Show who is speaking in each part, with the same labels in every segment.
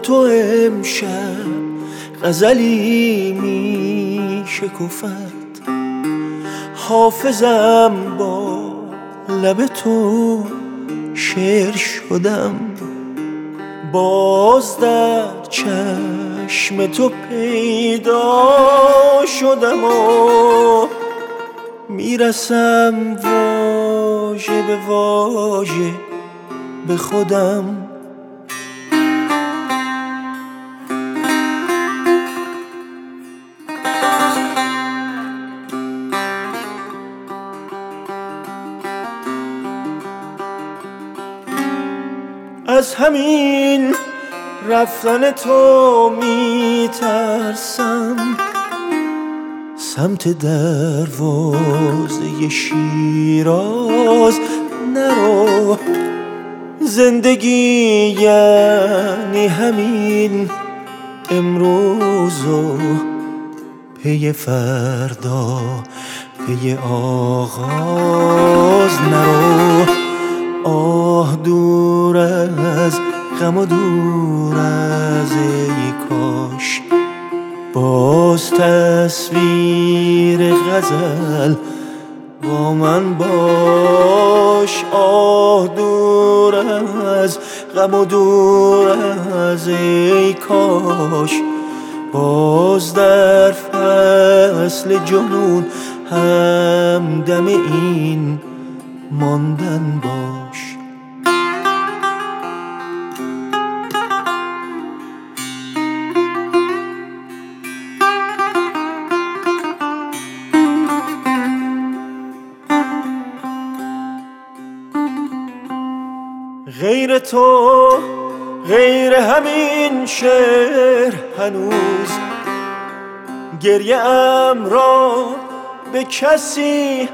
Speaker 1: تو امشب غزلی می شکفت، حافظم با لب تو شعر شدم. باز در چشم تو پیدا شدم و میرسم واژه به واژه به خودم. از همین رفتن تو میترسم، سمت دروازه شیراز نرو. زندگی یعنی همین امروز و پی فردا پی آغاز نرو. آه دور از غم و دور از ای کاش باز تصویر غزل با من باش. آه دور از غم و دور از ای کاش باز در فصل جنون همدم این ماندن باش. غیر تو، غیر همین شعر هنوز گریه ام را به کسی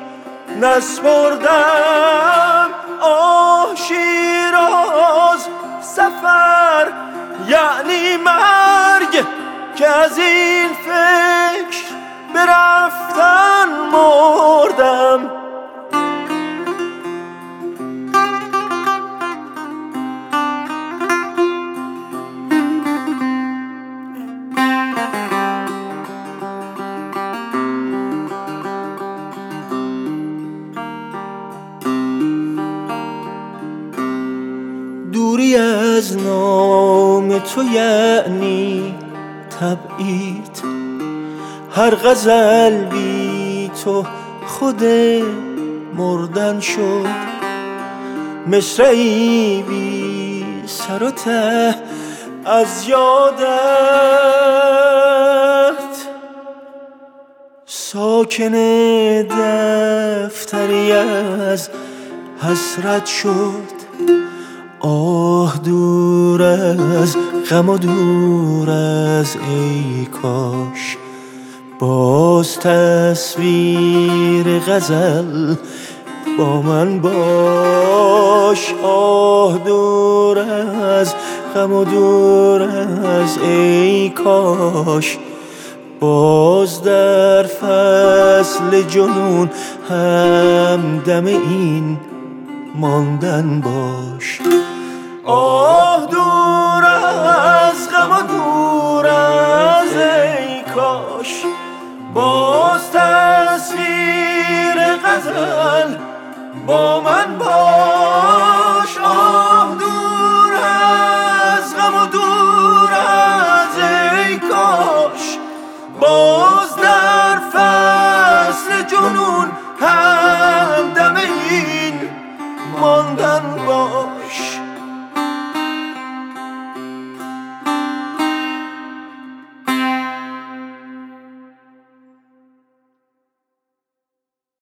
Speaker 1: نسپردم. آه شیراز سفر یعنی مرگ، که از این فکر برفتن مردم. دوری از نام تو یعنی تبعید، هر غزل بی تو خود مردن شد. مصرعی بی سر و ته از یادت، ساکن دفتری از حسرت شد. آه دور از غم و دور از ای کاش باز تصویر غزل با من باش. آه دور از غم و دور از ای کاش باز در فصل جنون همدم این ماندن باش. آه دور از غم و دور از ای کاش باز تصویر غزل با من باش. آه دور از غم و دور از ای کاش باز در فصل جنون همدم این ماندن باش.